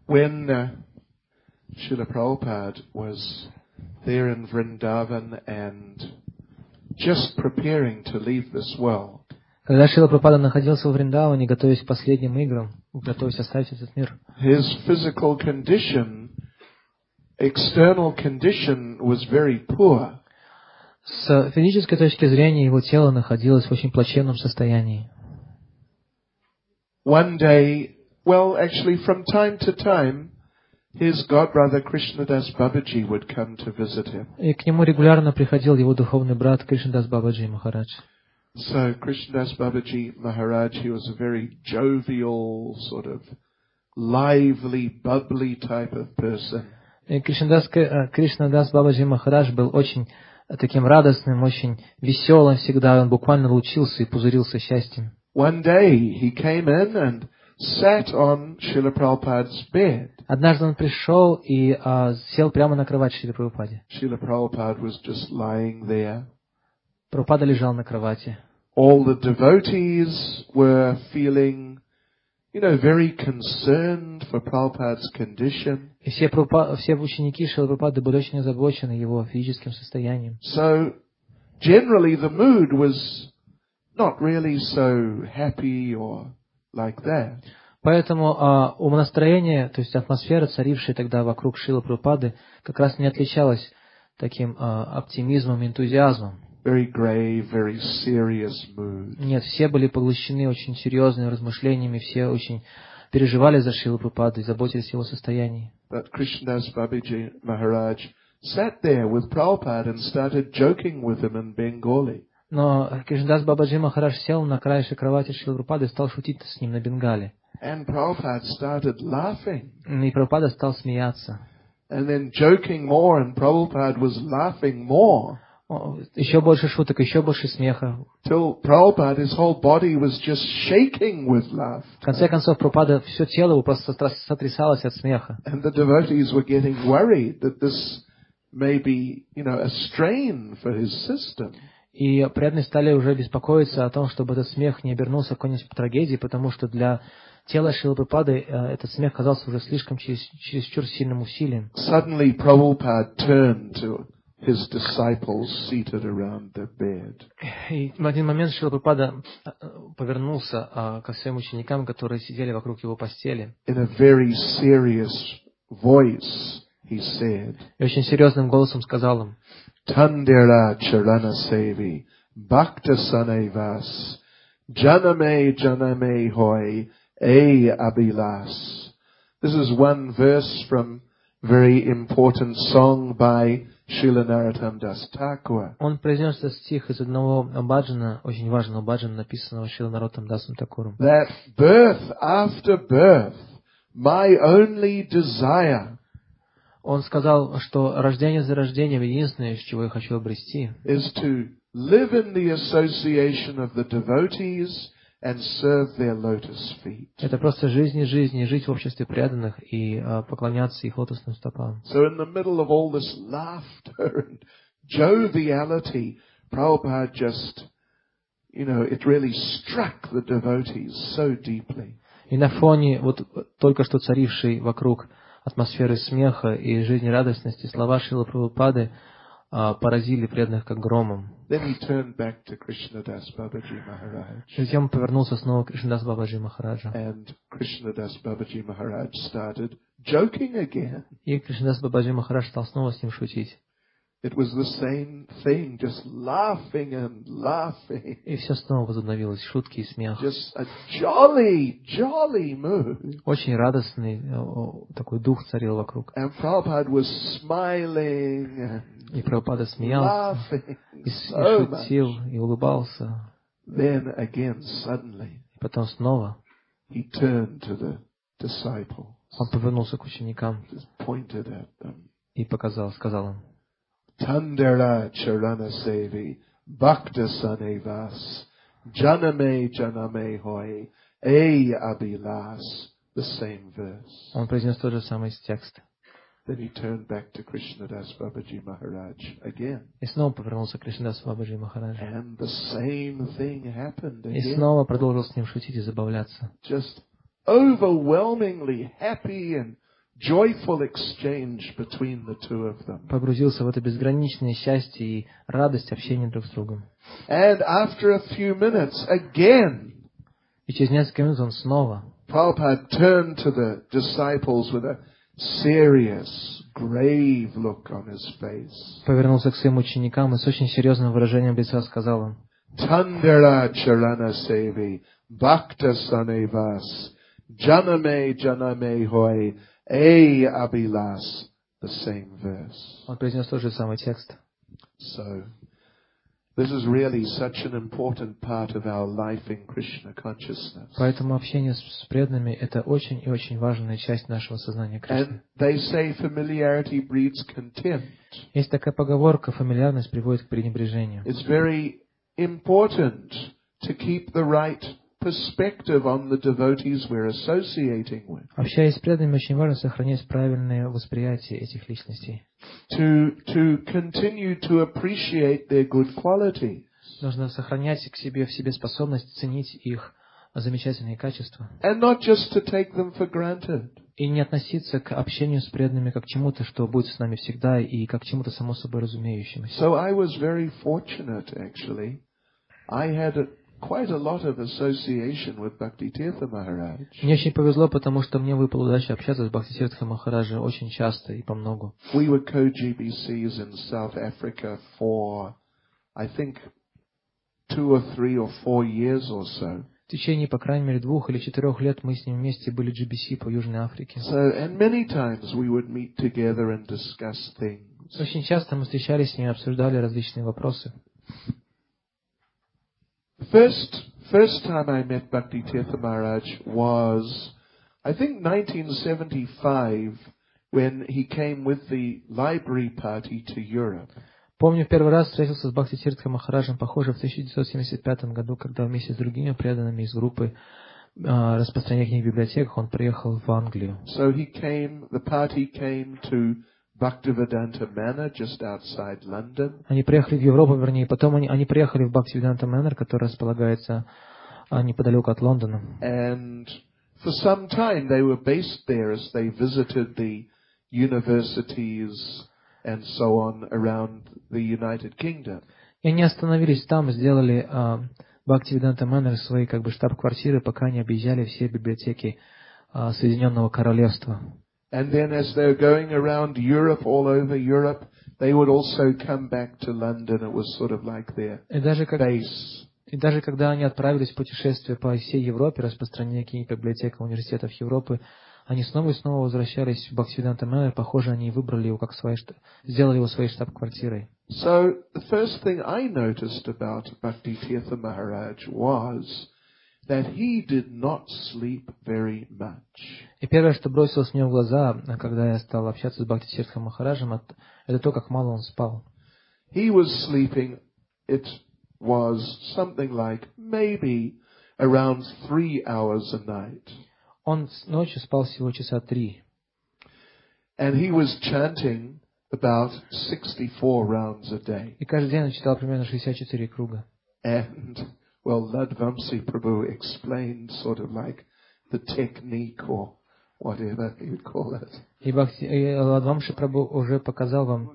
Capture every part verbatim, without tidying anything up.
When uh, Srila Prabhupada was there in Vrindavan and just preparing to leave this world, когда Шрила Прабхупада находился в Вриндаване, готовясь к последним играм, готовясь оставить этот мир, his physical condition, external condition, was very poor. с физической точки зрения его тело находилось в очень плачевном состоянии. One day, well, actually, from time to time, his godbrother Krishnadas Babaji would come to visit him. И к нему регулярно приходил его духовный брат Кришнадас Бабаджи Махарадж. So Krishnadas Babaji Maharaj, he was a very jovial, sort of lively, bubbly type of person. И Кришнадас, Кришнадас Бабаджи Махарадж был очень таким радостным, очень веселым всегда. Он буквально лучился и пузырился счастьем. One day he came in and sat on Srila Prabhupada's bed. Однажды он пришел и а, сел прямо на кровать Шрилы Прабхупады. Srila Prabhupada was just lying there. Прабхупада лежал на кровати. All the devotees were feeling, you know, very concerned for Prabhupada's condition. И все, Прабхупа, все ученики Шрилы Прабхупады были очень озабочены его физическим состоянием. So, generally the mood was not really so happy or like that. Поэтому а, умонастроение, то есть атмосфера, царившая тогда вокруг Шрилы Прабхупады, как раз не отличалась таким а, оптимизмом, энтузиазмом. Very grave, very serious mood. Нет, все были поглощены очень серьезными размышлениями, все очень переживали за Шрилу Прабхупаду и заботились о его состоянии. But Krishnadas Babaji Maharaj sat there with Prabhupada and started joking with him in Bengali. Но Кришнадас Бабаджи Махарадж сел на краешек кровати Шрилы Прабхупады и стал шутить с ним на бенгале. And Prabhupada started laughing. И Прабхупада стал смеяться. And then joking more, and Prabhupada was laughing more. Еще больше шуток, еще больше смеха. Till Prabhupada, his whole body was just shaking with laughter. В конце концов, Прабхупада, все тело его просто сотрясалось от смеха. And the devotees were getting worried that this may be, you know, a strain for his system. И преданные стали уже беспокоиться о том, чтобы этот смех не обернулся какой-нибудь трагедией, потому что для тела Шрилы Прабхупады этот смех казался уже слишком через, чересчур сильным усилием. Suddenly Prabhupada turned to his disciples seated around the bed. И в один момент Шрила Прабхупада повернулся а, ко своим ученикам, которые сидели вокруг его постели. In a very serious voice, he said, И очень серьезным голосом сказал им: Tandera charana sevi, bhakta sanevas, janame janame hoy, e abilas. This is one verse from a very important song by Srila Narottam Das Thakur. Он произнес этот стих из одного баджана, очень важного баджана, написанного Шрила Нароттам Дасом Такуром. That birth after birth, my only desire. Он сказал, что рождение за рождением единственное, из чего я хочу обрести, is to live in the association of the devotees and serve their lotus feet. Это просто жизнь и жизнь, и жить в обществе преданных и а, поклоняться их лотосным стопам. So in the middle of all this laughter and joviality, Prabhupada just, you know, it really struck the devotees so deeply. И на фоне вот только что царившей вокруг атмосферы смеха и жизнерадостности слова Шрилы Прабхупады а, поразили преданных как громом. Then he turned back to Krishnadas Babaji Maharaj. Затем он повернулся снова к Кришнадас Бабаджи Махараджу. And Krishnadas Babaji Maharaj started joking again. И Кришнадас Бабаджи Махарадж стал снова с ним шутить. It was the same thing, just laughing and laughing. И все снова возобновилось, шутки и смех. Just a jolly, jolly mood. Очень радостный о, такой дух царил вокруг. And Prabhupada was smiling and И Прабхупада смеялся, laughing и, so и шутил, much. и улыбался. Then again, suddenly, И потом снова he turned to the disciple, он повернулся к ученикам just pointed at them. и показал, сказал им: Tandera charana sevi, bhakta sanevas, janame janame hoy, e abilas. The same verse. Он произнес тот же самый текст. Then he turned back to Krishnadas Babaji Maharaj again. И снова повернулся к Кришнадасу Бабаджи Махараджу. And the same thing happened И again. снова продолжил с ним шутить и забавляться. Just overwhelmingly happy and joyful exchange between the two of them. Погрузился в это безграничное счастье и радость общения друг с другом. And after a few minutes, again, И через несколько минут он снова Prabhupada turned to the disciples with a serious, grave look on his face. повернулся к своим ученикам и с очень серьезным выражением лица сказал им: Tandara charana sevi, bhakta sanevas, janame janame hoy, a abilas. The same verse. Он произнес тот же самый текст. So, this is really such an important part of our life in Krishna consciousness. Поэтому общение с преданными — это очень и очень важная часть нашего сознания Кришны. And they say familiarity breeds contempt. Есть такая поговорка: фамильярность приводит к пренебрежению. It's very important to keep the right perspective on the devotees we're associating with. Общаясь с преданными, очень важно сохранять правильное восприятие этих личностей. To, to continue to appreciate their good qualities. Нужно сохранять к себе в себе способность ценить их замечательные качества. And not just to take them for granted. И не относиться к общению с преданными как к чему-то, что будет с нами всегда, и как к чему-то само собой разумеющемуся. So I was very fortunate, actually. I had a, quite a lot of association with Bhaktitirtha Maharaj. Мне очень повезло, потому что мне выпала удача общаться с Бхактитиртхой Махараджем очень часто и помногу. We were co-G B Cs in South Africa for, I think, two or three or four years or so. В течение, по крайней мере, двух или четырех лет мы с ним вместе были джи би си по Южной Африке. So, and many times we would meet together and discuss things. Очень часто мы встречались с ним и обсуждали различные вопросы. First, first time I met Bhaktitirtha Maharaj was, I think, nineteen seventy-five, when he came with the library party to Europe. Помню, в первый раз встретился с Бхактитиртхой Махараджем, похоже, в тысяча девятьсот семьдесят пятом году, когда вместе с другими преданными из группы uh, распространения книг в библиотеках он приехал в Англию. So he came, the party came to Bhaktivedanta Manor, just outside London. Они приехали в Европу, вернее, потом они, они приехали в Bhaktivedanta Manor, который располагается uh, неподалеку от Лондона. And for some time they were based there as they visited the universities and so on around the United Kingdom. И они остановились там, сделали uh, Bhaktivedanta Manor своей как бы штаб-квартиры, пока они объезжали все библиотеки uh, Соединенного Королевства. And then as they were going around Europe, all over Europe, they would also come back to London. It was sort of like their И даже, как, base. и даже когда они отправились в путешествие по всей Европе, распространяя книги в библиотеках университетов Европы, они снова и снова возвращались в Бхактивиданта Манор. Похоже, они выбрали его как своей, сделали его своей штаб-квартирой. So the first thing I noticed about Bhaktitirtha Maharaj was that he did not sleep very much. И первое, что бросилось мне в глаза, когда я стал общаться с Бхактитиртхой Махараджем, это то, как мало он спал. He was sleeping, it was something like maybe around three hours a night. Он ночью спал всего часа три. And he was chanting about sixty-four rounds a day. И каждый день он читал примерно шестьдесят четыре круга. And, well, Ladvamsi Prabhu explained sort of like the technique or whatever you would call it. И, Бхакти, и Ладвамши Прабху уже показал вам,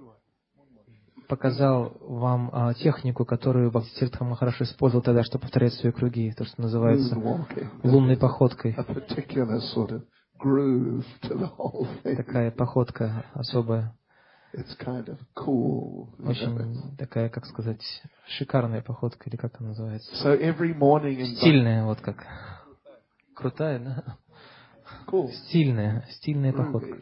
показал вам а, технику, которую Бхактитиртха Махарадж использовал тогда, чтобы повторять свои круги, то, что называется лунной походкой. A particular sort of groove to the whole thing. Такая походка особая. It's kind of cool. Очень такая, как сказать, шикарная походка, или как она называется? So every morning in Стильная, вот как. Крутая, да? Cool. Стильная, стильная походка.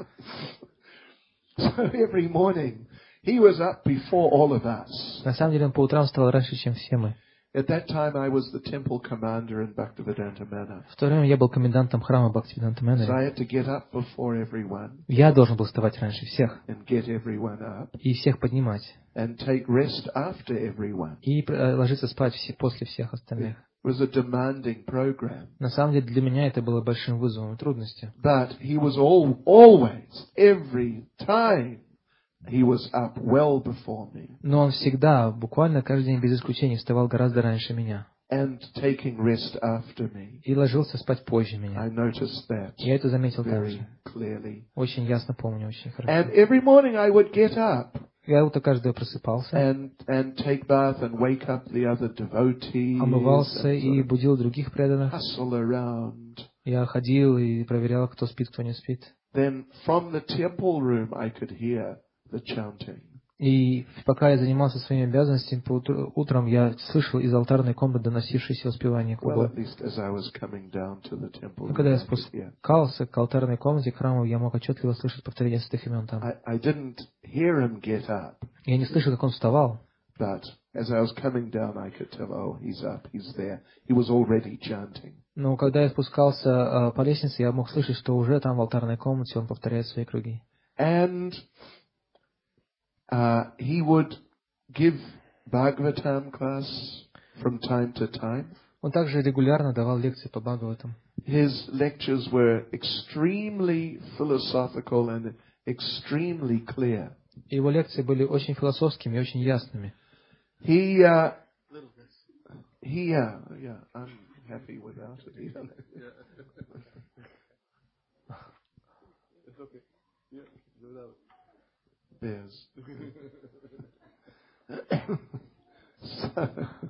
So every morning he was up before all of us. На самом деле он по утрам вставал раньше, чем все мы. At that time I was the temple commander in Bhaktivedanta Manor. В то время я был комендантом храма Бхактивиданта So I Манора. had to get up before everyone Я должен был вставать раньше всех and get everyone up и всех поднимать. and take rest after everyone. И э, ложиться спать все, после всех остальных. It was a demanding program. На самом деле для меня это было большим вызовом и трудностью. But he was all, always, every time, he was up well before me. Но он всегда, буквально каждый день без исключения, вставал гораздо раньше меня. and taking rest after me. И ложился спать позже меня. I noticed that Я это заметил very также. clearly. Очень ясно помню, очень And хорошо. every morning I would get up Я утром каждый просыпался, and and take bath and wake up the other devotees омывался and и sort of будил других преданных. hustle around. Я ходил и проверял, кто спит, кто не спит. Then from the temple room I could hear the chanting. И пока я занимался своими обязанностями, по утру- утром я слышал из алтарной комнаты доносившееся воспевание Well, кругом. at least as I was coming down to the temple Но когда room, я I could hear. спускался к алтарной комнате храма, я мог отчетливо слышать повторение святых имен там. I, I didn't hear him get up, Я не слышал, как он вставал, but as I was coming down, I could tell, oh, he's up, he's there. He was already chanting. но когда я спускался э, по лестнице, я мог слышать, что уже там в алтарной комнате он повторяет свои круги. And uh, he would give Bhagavatam class from time to time. Он также регулярно давал лекции по Бхагаватам. His lectures were extremely philosophical and extremely clear. Его лекции были очень философскими и очень ясными. He, uh, he, uh, yeah, I'm happy without it either. There's. So,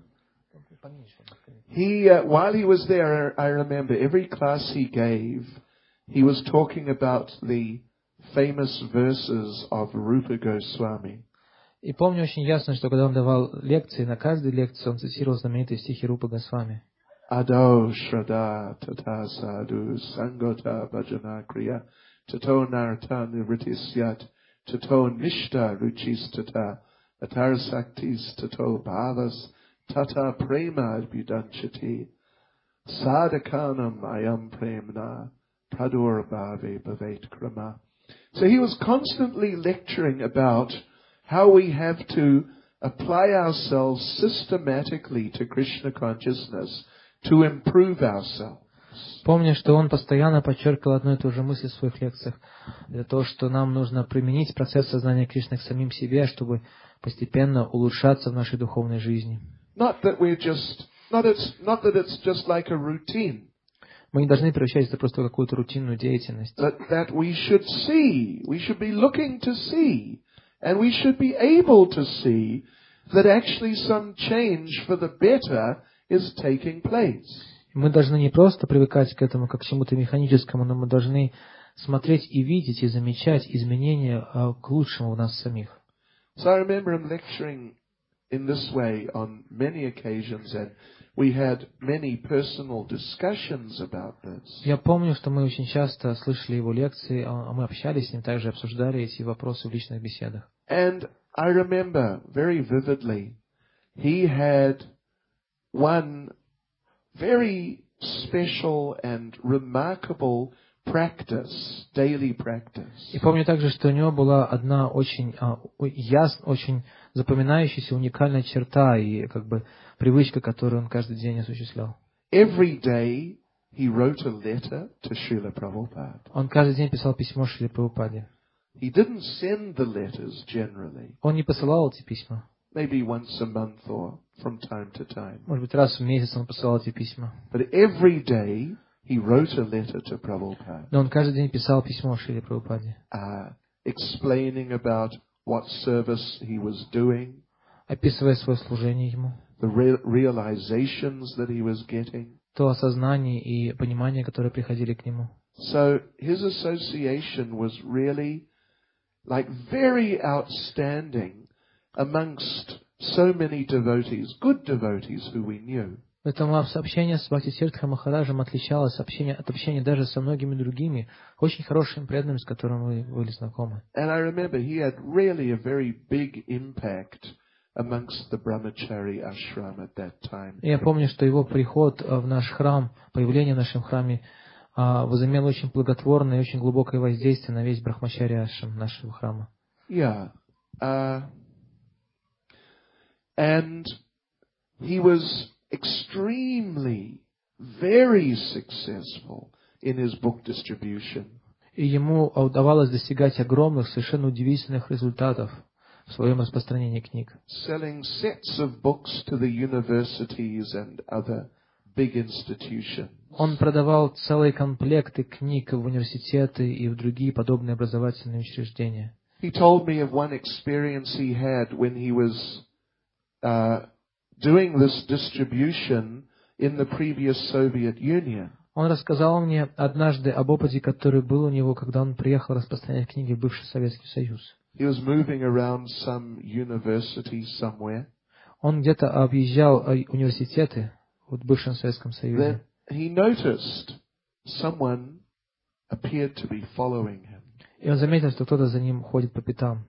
he, uh, while he was there, I remember every class he gave, he was talking about the famous verses of Rupa Goswami. И помню очень ясно, что когда он давал лекции, на каждой лекции он цитировал знаменитые стихи Рупы Госвами. Ado Shraddha Tata Sadhu Sangota Bhajana Kriya Tato Narata Nivritishyat Tato Nishta Ruchistata Atarasaktis Tato Bhavas Tata Prema Adbhudanchati Sadhakanam Ayam Premna Pradur Bhave Bhavet Krama. So he was constantly lecturing about how we have to apply ourselves systematically to Krishna consciousness to improve ourselves. Помню, что он постоянно подчеркивал одну и ту же мысль в своих лекциях, для того, что нам нужно применить процесс сознания Кришны к самим себе, чтобы постепенно улучшаться в нашей духовной жизни. Not that we're just, not it's, not that it's just like a routine. Мы не должны превращать это просто в какую-то рутинную деятельность. That, that we should see, we should be looking to see, and we should be able to see that actually some change for the better is taking place. Мы должны не просто привыкать к этому, как к чему-то механическому, но мы должны смотреть и видеть, и замечать изменения к лучшему в нас самих. So I remember him lecturing in this way on many occasions, and we had many personal discussions about this. Я помню, что мы очень часто слышали его лекции, а мы общались с ним, также обсуждали эти вопросы в личных беседах. And I remember very vividly, he had one very special and remarkable practice, daily practice. И помню также, что у него была одна очень а, ясная, очень запоминающаяся, уникальная черта и как бы привычка, которую он каждый день осуществлял. Every day he wrote a letter to Srila Prabhupada. Он каждый день писал письмо Шриле Прабхупаде. He didn't send the letters generally, Он не посылал эти письма. maybe once a month or from time to time. Может быть, раз в месяц он посылал эти письма. But every day he wrote a letter to Prabhupada, Но он каждый день писал письмо Шриле Прабхупаде, uh, explaining about what service he was doing, описывая свое служение ему, the re- realizations that he was getting. то осознание и понимание, которые приходили к нему. So his association was really like very outstanding amongst so many devotees, good devotees who we knew. Поэтому общение с Бхактисиддхартой Махараджем отличалось общение, от общения даже со многими другими, очень хорошими преданными, с которыми мы были знакомы. And I remember he had really a very big impact amongst the Brahmachari ashram at that time. И я помню, что его приход в наш храм, появление в нашем храме, возымело очень благотворное и очень глубокое воздействие на весь Брахмачари ашрам нашего храма. Yeah. Uh, and he was extremely, very successful in his book distribution. И ему удавалось достигать огромных, совершенно удивительных результатов в своем распространении книг. Selling sets of books to the universities and other big institutions. Он продавал целые комплекты книг в университеты и в другие подобные образовательные учреждения. He told me of one experience he had when he was uh, doing this distribution in the previous Soviet Union. Он рассказал мне однажды об опыте, который был у него, когда он приехал распространять книги в бывший Советский Союз. He was moving around some university somewhere. Он где-то объезжал университеты в бывшем Советском Союзе. Then he noticed someone appeared to be following him. И он заметил, что кто-то за ним ходит по пятам.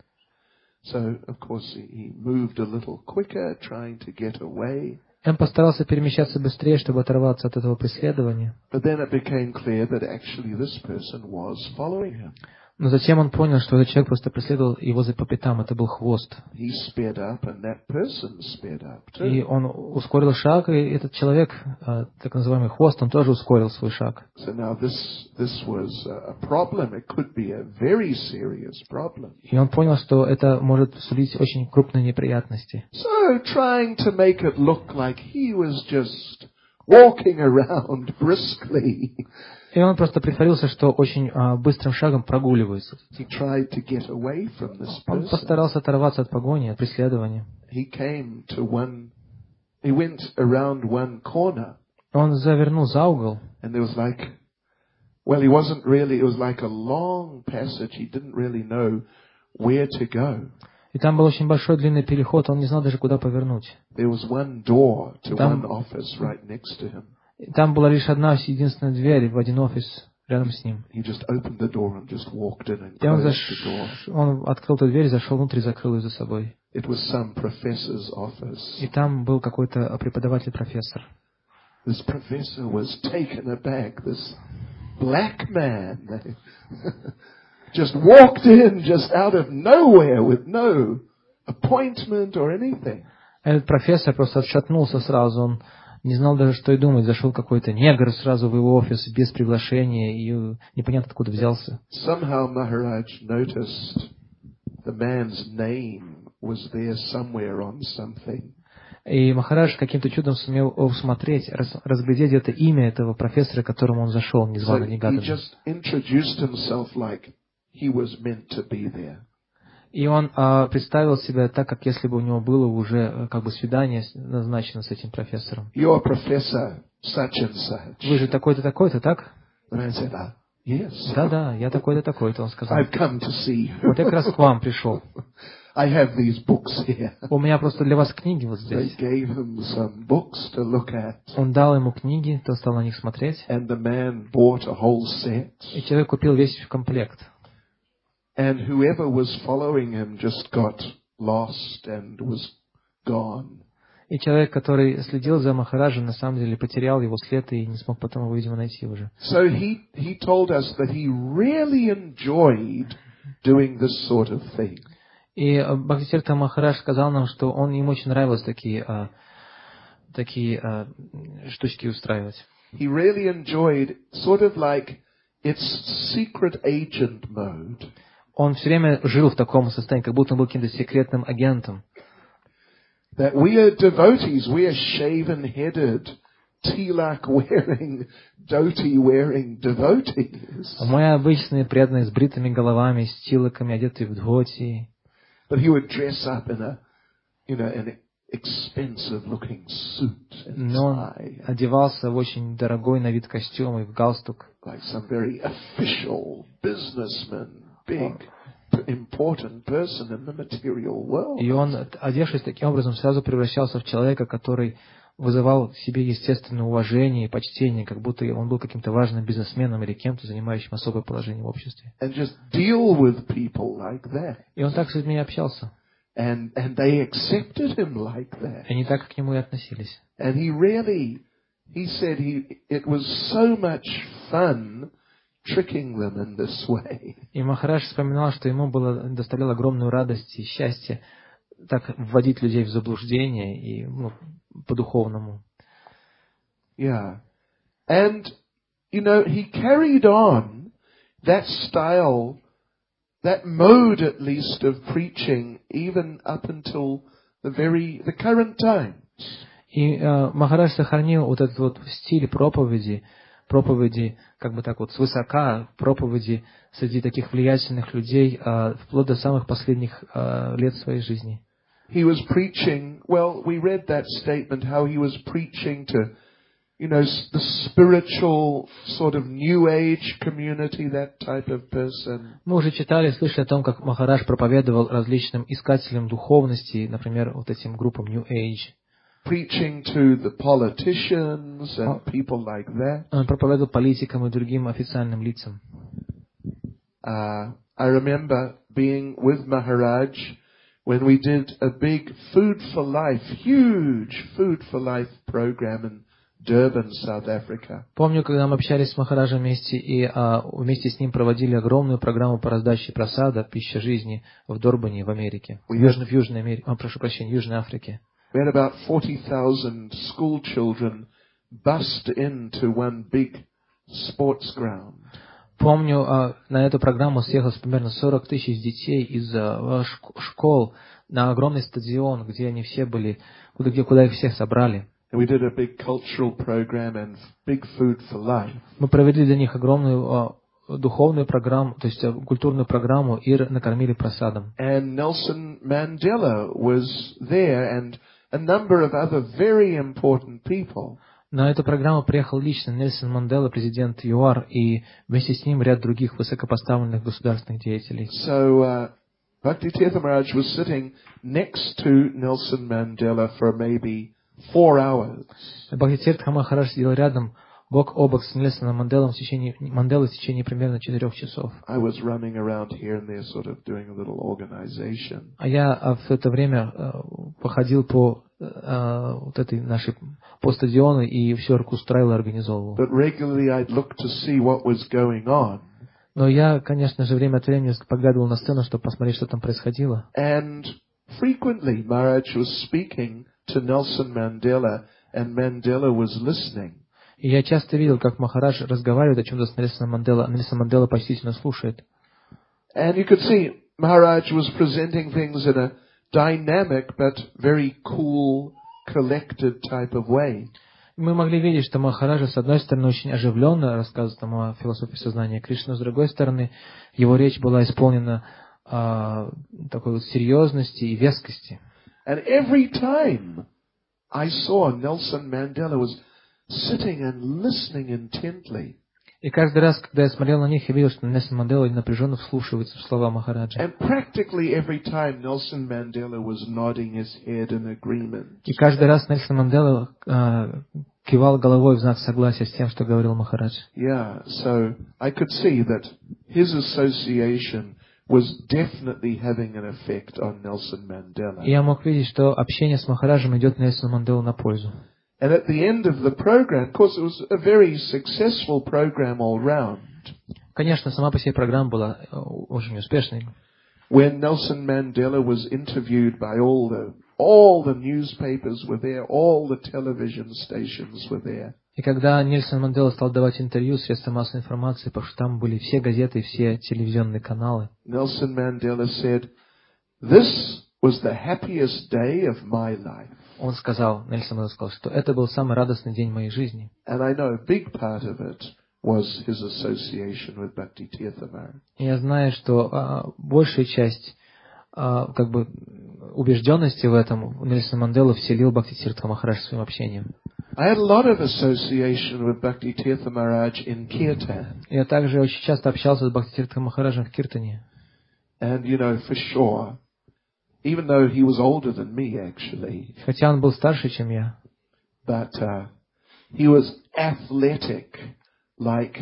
So, of course, he moved a little quicker, trying to get away. Он постарался перемещаться быстрее, чтобы оторваться от этого преследования. But then it became clear that actually this person was following him. Но затем он понял, что этот человек просто преследовал его за по пятам. Это был хвост. He sped up, and that person sped up too. И он ускорил шаг, и этот человек, так называемый хвост, он тоже ускорил свой шаг. So now this this was a problem. It could be a very serious problem. И он понял, что это может сулить очень крупные неприятности. So trying to make it look like he was just walking around briskly. И он просто притворился, что очень а, быстрым шагом прогуливается. He tried to get away from this Он person. постарался оторваться от погони, от преследования. He came to one. He went around one corner, Он завернул за угол, and there was like, well, he wasn't really. It was like a long passage. He didn't really know where to go. и там был очень большой длинный переход, он не знал даже, куда повернуть. There was one door to Там- one office right next to him. И там была лишь одна единственная дверь в один офис рядом с ним. He just opened the door and just walked in and И он, closed заш... the door. он открыл эту дверь, зашел внутрь и закрыл ее за собой. It was some professor's И office. там был какой-то преподаватель-профессор. This professor was taken aback. This black man just walked in just out of nowhere with no appointment or anything. Этот профессор просто отшатнулся сразу, он не знал даже, что и думать. Зашел какой-то негр сразу в его офис без приглашения и непонятно откуда взялся. Somehow Maharaj noticed the man's name was there somewhere on something. И Махарадж каким-то чудом сумел усмотреть, раз- разглядеть где-то имя этого профессора, к которому он зашел, So незвано, he негаданно. just introduced himself like he was meant to be there. И он а, представил себя так, как если бы у него было уже э, как бы свидание с- назначено с этим профессором. You're professor such and such. Вы же такой-то, такой-то, так? The man said, ah, yes. Да-да, я такой-то, такой-то, он сказал. I've come to see you. Вот я как раз к вам пришел. I have these books here. У меня просто для вас книги вот They здесь. gave him some books to look at, Он дал ему книги, тот стал на них смотреть. and the man bought a whole set. И человек купил весь комплект. And whoever was following him just got lost and was gone. И человек, который следил за Махараджем, на самом деле потерял его след и не смог потом его, видимо, найти уже. So he, he told us that he really enjoyed doing this sort of thing. И Бхактисиддхарта Махарадж сказал нам, что он, ему очень нравилось такие, а, такие а, штучки устраивать. He really enjoyed sort of like its secret agent mode. Он все время жил в таком состоянии, как будто он был каким-то секретным агентом. That we are devotees, we are shaven-headed, tilak-wearing, dhoti-wearing devotees. Мы обычные преданные с бритыми головами, с тилаками, одетые в дхоти. But he would dress up in a, you know, an expensive-looking suit and Но он tie, одевался в очень дорогой на вид костюм и в галстук. like some very official businessman, big, important person in the material world. И он, одевшись таким образом, сразу превращался в человека, который вызывал в себе естественное уважение и почтение, как будто он был каким-то важным бизнесменом или кем-то, занимающим особое положение в обществе. And just deal with people like that. И он так с людьми общался. And, and they accepted him like that. И они так к нему и относились. And he really, he said he, it was so much fun tricking them in this way. И Махарадж вспоминал, что ему было, доставляло огромную радость и счастье так вводить людей в заблуждение и ну, по-духовному. Yeah. And, you know, he carried on that style that mode at least of preaching even up until the very, the current times. И э, Махарадж сохранил вот этот вот стиль проповеди, проповеди, как бы так вот, свысока, проповеди среди таких влиятельных людей, э, вплоть до самых последних э, лет своей жизни. He was preaching, well, we read that statement, how he was preaching to, you know, the spiritual sort of New Age community, that type of person. Мы уже читали, слышали о том, как Махарадж проповедовал различным искателям духовности, например, вот этим группам New Age. Preaching to the politicians and people like that. Он проповедовал политикам и другим официальным лицам. Uh, I remember being with Maharaj when we did a big Food for Life, huge Food for Life program in Durban, South Africa. Помню, когда мы общались с Махараджем вместе и а, вместе с ним проводили огромную программу по раздаче просада «Пища жизни» в Дорбане, в Америке, в Южной, в Южной Америке, а, прошу прощения, в Южной Африке. We had about forty thousand school children bust into one big sports ground. Помню, а, на эту программу съехалось примерно сорок тысяч детей из а, школ на огромный стадион, где они все были, куда, где, куда их всех собрали. We did a big cultural program and big Food for Life. Мы провели для них огромную а, духовную программу, то есть а, культурную программу и накормили просадом. And Nelson Mandela was there and a number of other very important people. На эту программу приехал лично Нельсон Мандела, президент ЮАР, и вместе с ним ряд других высокопоставленных государственных деятелей. So uh, Bhakti Tirtha Maharaj was sitting next to Nelson Mandela for maybe four hours. Бхакти Тиртха Махарадж сидел рядом, бок о бок с Нельсоном Манделом в течение, Манделой в течение примерно четырех часов. I was running around here and there, sort of doing a little organization. А я а, в это время а, походил по а, вот этой нашей по стадиону и все устраивал и организовывал. But regularly I'd look to see what was going on. Но я, конечно же, время от времени поглядывал на сцену, чтобы посмотреть, что там происходило. And frequently Maharaj was speaking to Nelson Mandela, and Mandela was listening. И я часто видел, как Махарадж разговаривает о чем-то с Нельсоном Манделой, а Нельсон Мандела почтительно слушает. And you could see Maharaj was presenting things in a dynamic but very cool, collected type of way. Мы могли видеть, что Махараджа, с одной стороны, очень оживленно рассказывает нам о философии сознания Кришны, но с другой стороны, его речь была исполнена а, такой вот серьезности и вескости. And every time I saw Nelson Mandela was sitting and listening intently. И каждый раз, когда я смотрел на них, я видел, что Нельсон Мандела напряженно вслушивается в слова Махараджа. And practically every time Nelson Mandela was nodding his head in agreement. И каждый раз Нельсон Мандела а, кивал головой в знак согласия с тем, что говорил Махарадж. Yeah, so I could see that his association was definitely having an effect on Nelson Mandela. И я мог видеть, что общение с Махараджем идет Нельсону Манделу на пользу. And at the end of the program, of course, it was a very successful program all round. Конечно, сама по себе программа была очень успешной. When Nelson Mandela was interviewed by all the all the newspapers were there, all the television stations were there. И когда Нельсон Мандела стал давать интервью средствам массовой информации, потому что там были все газеты и все телевизионные каналы, Nelson Mandela said, "This was the happiest day of my life." он сказал, Нельсон Мандела сказал, что это был самый радостный день моей жизни. And I know a big part of it was his association with Bhakti Tirtha Maharaj. И я знаю, что а, большая часть а, как бы убежденности в этом Нельсон Мандела вселил Бхакти Тиртха Махарадж своим общением. I had a lot of association with Bhakti Tirtha Maharaj in Kirtan. Я также очень часто общался с Бхакти Тиртха Махараджем в Киртане. And you know, for sure, even though he was older than me actually, Хотя он был старше, чем я, but uh, he was athletic like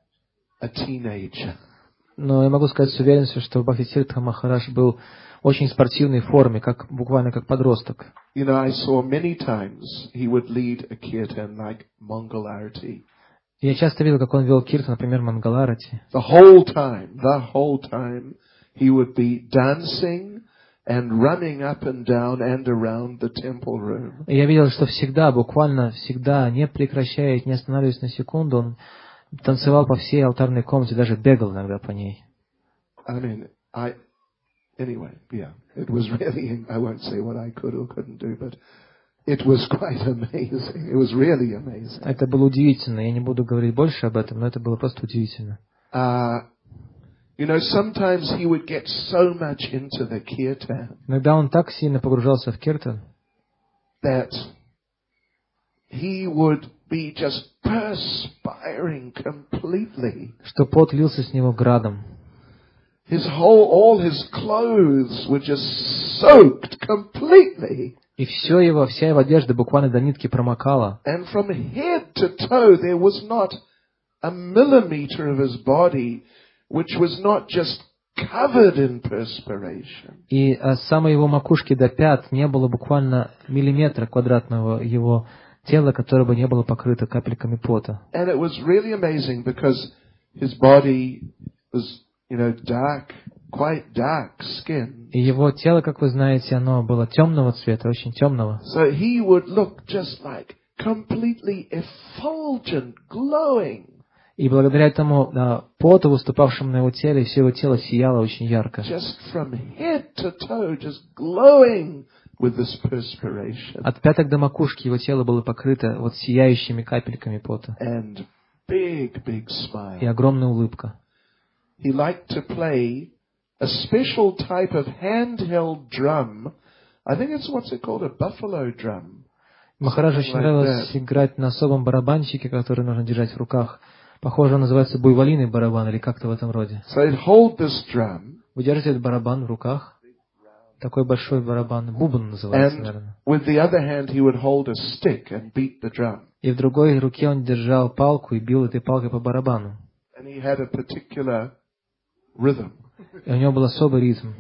a teenager. но я могу сказать с уверенностью, что Бхакти Тиртха Махарадж был очень спортивной форме, как буквально как подросток. You know, I saw many times he would lead a kirtan like Mongol Arati. Я часто видел, как он вел киртан, например, Мангаларати. The whole time, the whole time, he would be dancing and running up and down and around the temple room. И я видел, что всегда, буквально всегда, не прекращая, не останавливаясь на секунду, он танцевал по всей алтарной комнате, даже бегал иногда по ней. I mean, I, anyway, yeah, it was really, I won't say what I could or couldn't do, but it was quite amazing. It was really amazing. Это было удивительно. Я не буду говорить больше об этом, но это было просто удивительно. Uh, you know, sometimes he would get so much into the kirtan. Иногда он так сильно погружался в киртан, that he would be just perspiring completely. что пот лился с него градом. His whole, all his clothes were just soaked completely. И все его, вся его одежда буквально до нитки промокала. And from head to toe there was not a millimeter of his body which was not just covered in perspiration. И с самой его макушки до пят не было буквально миллиметра квадратного его тела, которое бы не было покрыто капельками пота. And it was really amazing because his body was, you know, dark, quite dark skin. И его тело, как вы знаете, оно было темного цвета, очень темного. So he would look just like completely effulgent, glowing. И благодаря этому а, поту, выступавшему на его теле, все его тело сияло очень ярко. Just from head to toe, just glowing with this perspiration. От пяток до макушки его тело было покрыто вот сияющими капельками пота. And big, big smile. И огромная улыбка. He liked to play a special type of handheld drum. I think it's what's it called, a buffalo drum. Махараджу очень нравилось играть на особом барабанчике, который нужно держать в руках. Похоже, он называется буйволиный барабан или как-то в этом роде. So he'd hold this drum. Вы держите этот барабан в руках. Такой большой барабан, бубен называется, наверное. With the other hand, he would hold a stick and beat the drum. И в другой руке он держал палку и бил этой палкой по барабану. And he had a particular rhythm. И у него был особый ритм.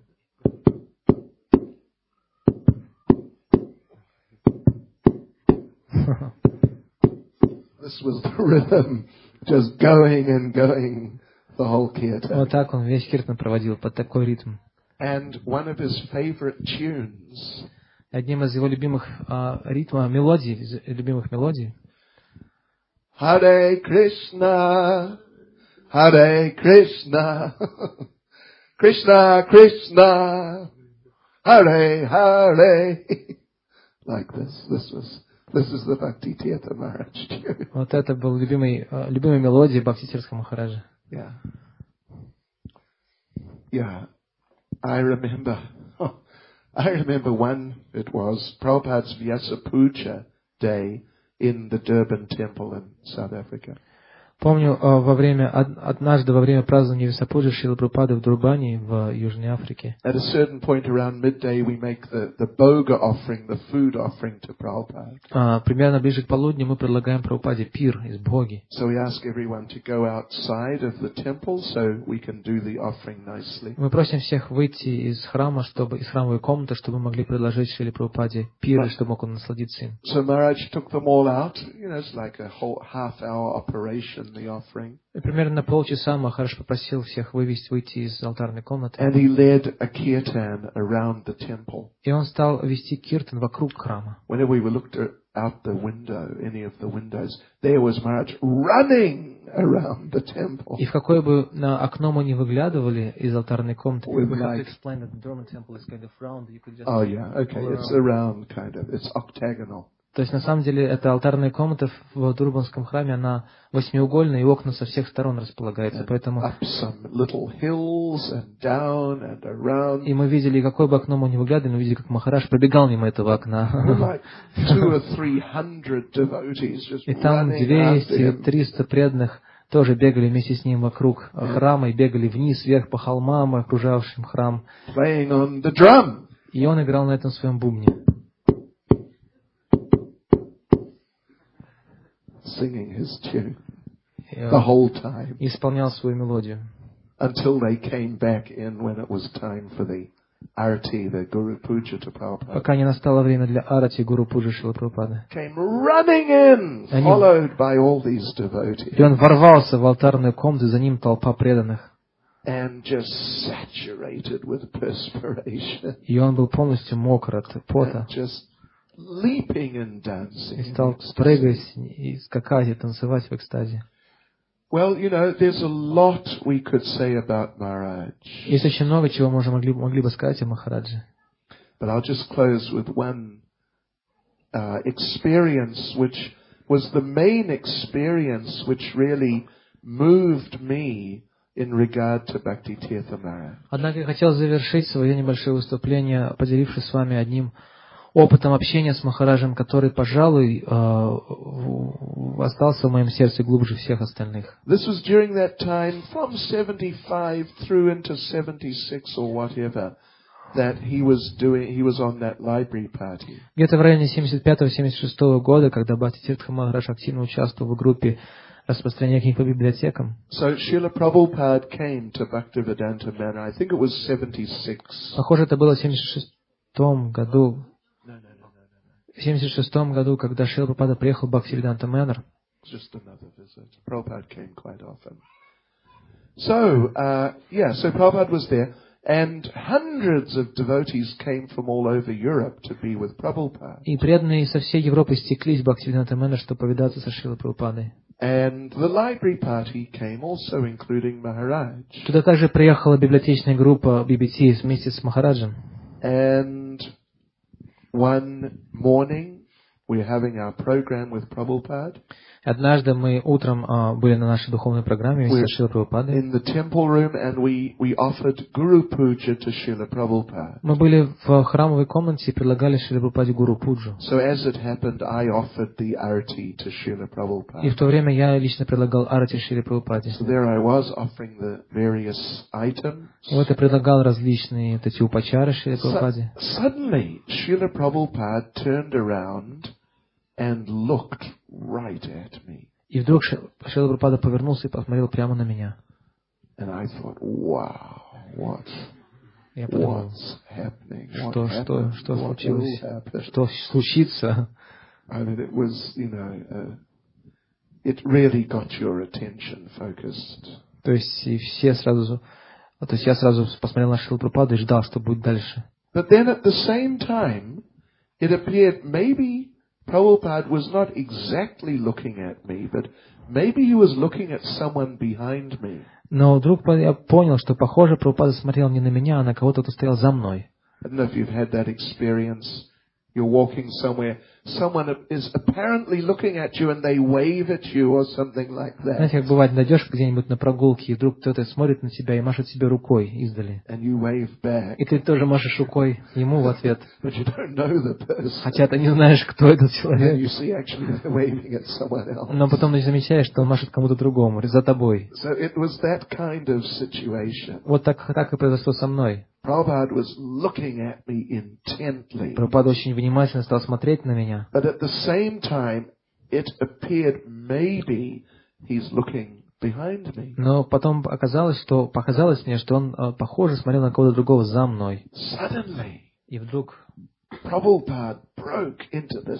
This was the rhythm, just going and going the whole kirtan. Вот так он весь киртан проводил, под такой ритм. And one of his favorite tunes. Одним из его любимых а, ритмов, мелодий, из любимых мелодий. Hare Krishna, Hare Krishna, Krishna Krishna, Hare Hare. Like this. This was this is the Bhakti Tirtha Maharaj tune. Вот это был любимый, любимая мелодия Бхактитиртха Махараджа. Yeah. Yeah. I remember, oh, I remember one, it was Prabhupada's Vyasa Puja day in the Durban temple in South Africa. Помню, во время, однажды во время празднования Висапуджи Шрилы Прабхупады в Дурбани, в Южной Африке. At a certain point around midday, we make the, the boga offering, the food offering to Prabhupada. А, примерно ближе к полудню мы предлагаем Прабхупаде пир из бхоги. So we ask everyone to go outside of the temple so we can do the offering nicely. Мы просим всех выйти из храма, чтобы из храмовой комнаты, чтобы мы могли предложить Шриле Прабхупаде пир, и чтобы мог он насладиться им. So Maharaj took them all out. You know, it's like a whole half-hour operation. The offering. И примерно на полчаса Махарадж попросил всех вывести, выйти из алтарной комнаты. And he led a kirtan around the temple. И он стал вести киртан вокруг храма. Whenever we looked out the window, any of the windows, there was Maharaj running around the temple. И в какое бы на окно мы не выглядывали из алтарной комнаты, With we have like, to explain that the Durban temple is kind of round. You could just oh yeah, okay, it's around kind of, it's octagonal. То есть, на самом деле, эта алтарная комната в Дурбанском храме, она восьмиугольная, и окна со всех сторон располагаются, поэтому... И мы видели, какое бы окно мы ни выглядывали, мы видели, как Махарадж пробегал мимо этого окна. И там двести-триста преданных тоже бегали вместе с ним вокруг храма, и бегали вниз, вверх по холмам, окружавшим храм. И он играл на этом своем бубне. Singing his tune the whole time. Исполнял свою мелодию. Until they came back in when it was time for the arati, the Guru Puja to Prabhupada. Пока не настало время для арати Гуру Пуджи Шрилы Прабхупады. Came running in, followed by all these devotees. И он ворвался в алтарную комнату, за ним толпа преданных. And just saturated with perspiration. И он был полностью мокр от пота. Just leaping and dancing. И стал прыгать, и скакать, и танцевать в экстазе. Well, you know, there's a lot we could say about Maharaj. Есть очень много, чего мы могли, могли бы сказать о Махараджи. But I'll just close with one uh, experience, which was the main experience which really moved me in regard to Bhakti Tirtha Maharaj. Однако я хотел завершить свое небольшое выступление, поделившись с вами одним опытом общения с Махараджем, который, пожалуй, остался в моем сердце глубже всех остальных. This was during that time, from seventy-five through into seventy-six or whatever, that he was doing. He was on that library party. Где-то в районе семьдесят пятого — семьдесят шестого года, когда Бхакти Тиртха Махарадж активно участвовал в группе распространения книг по библиотекам. So Srila Prabhupada came to Bhaktivedanta Manor. I think it was seventy-six. Похоже, это было в семьдесят шестом году. В семьдесят шестом году, когда Шрила Прабхупада приехал в Бхактивиданта Манор. Just another visit. Prabhupada came quite often. So, uh, yeah, so Prabhupada was there, and hundreds of devotees came from all over Europe to be with Prabhupada. И преданные со всей Европы стеклись в Бхактивиданта Манор, чтобы повидаться со Шрилой Прабхупадой. And the library party came also, including Maharaj. Туда также приехала библиотечная группа би би ти вместе с Махараджем. And one morning, we were having our program with Prabhupada. Однажды мы утром а, были на нашей духовной программе вместе с Шрилой Прабхупадой. In the temple room, and we we offered Guru Puja to Srila Prabhupada. Мы были в храмовой комнате и предлагали Шриле Прабхупаде Гуру Пуджу. So as it happened, I offered the arati to Srila Prabhupada. И в то время я лично предлагал арати Шриле Прабхупаде. So there I was offering the various items. Вот я предлагал различные вот эти упачары Шриле Прабхупаде. So, suddenly, Srila Prabhupada turned around and looked right at me. И вдруг Шрила Прабхупада повернулся и посмотрел прямо на меня. And I thought, wow, what, Я подумал, what's happening? что, What что, happened? что What случилось? will happen? Что случится? I mean, it was, you know, uh, it really got your attention focused. То есть и все сразу, то есть я сразу посмотрел на Шрилу Прабхупаду и ждал, что будет дальше. But then at the same time, it appeared maybe Prabhupada was not exactly looking at me, but maybe he was looking at someone behind me. Но вдруг я понял, что, похоже, Прабхупада смотрел не на меня, а на кого-то, кто стоял за мной. I don't know if you've had that experience. You're walking somewhere, someone is apparently looking at you and they wave at you or something like that. Знаете, как бывает, найдешь где-нибудь на прогулке, и вдруг кто-то смотрит на тебя и машет тебе рукой издали. And you wave back. И ты тоже машешь рукой ему в ответ. But you don't know the person. Хотя ты не знаешь, кто этот And человек. you see actually they're waving at someone else. Но потом ты замечаешь, что он машет кому-то другому, за тобой. So it was that kind of situation. Вот так, так и произошло со мной. Prabhupada was looking at me intently. Прабхупада очень внимательно стал смотреть на меня. But at the same time, it appeared maybe he's looking behind me. Но потом оказалось, что показалось мне, что он, похоже, смотрел на кого-то другого за мной. Suddenly, И вдруг Prabhupada broke into this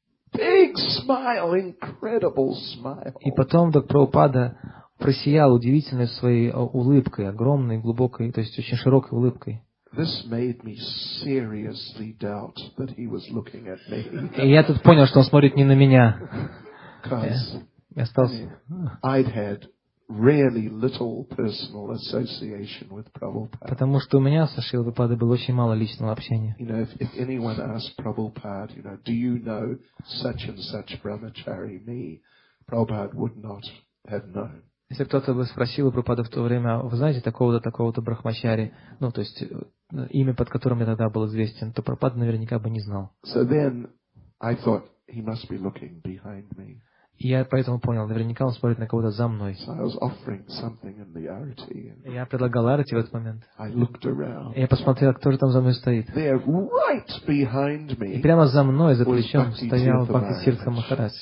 big smile, incredible smile. И потом вдруг Прабхупада просиял удивительной своей улыбкой, огромной, глубокой, то есть очень широкой улыбкой. This made me seriously doubt that he was looking at me. И я тут понял, что он смотрит не на меня. Because Я стал... I'd had really little personal association with Prabhupada. Потому что у меня со Шрилой Прабхупадой было очень мало личного общения. You know, if, if anyone asked Prabhupada, you know, do you know such and such brahmachari, me, Prabhupada would not have known. Если кто-то бы спросил у Прабхупады в то время, вы знаете такого-то, такого-то брахмачари, ну, то есть имя, под которым я тогда был известен, то Прабхупада наверняка бы не знал. So then I thought he must be looking behind me. И я поэтому понял, наверняка он смотрит на кого-то за мной. So I was offering something in the arati. And Я предлагал арати в этот момент. I looked around. И я посмотрел, кто же там за мной стоит. There, right behind me, И прямо за мной, за was плечом, Bhakti стоял Tirtha Бхакти Тиртха Maharaj, Махарадж,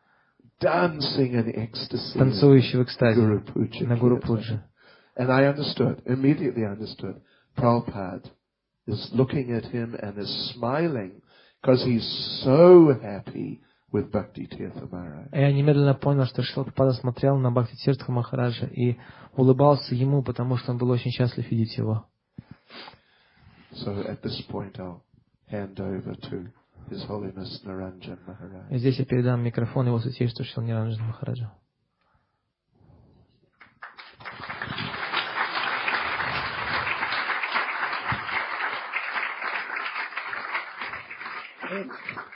dancing in ecstasy, танцующий в экстазе Guru Puja на Гуру Kirtan. Пуджи. And I understood, immediately understood, Prabhupada is looking at him and is smiling because he's so happy with Bhakti Tirtha Maharaj. Я немедленно понял, что Шрила Прабхупада смотрел на Бхакти Тиртха Махараджа и улыбался ему, потому что он был очень счастлив видеть его. So at this point I'll hand over to His Holiness Naranjan Maharaj. И здесь я передам микрофон его святейшеству Шрила Ниранджану Махараджу. Amen.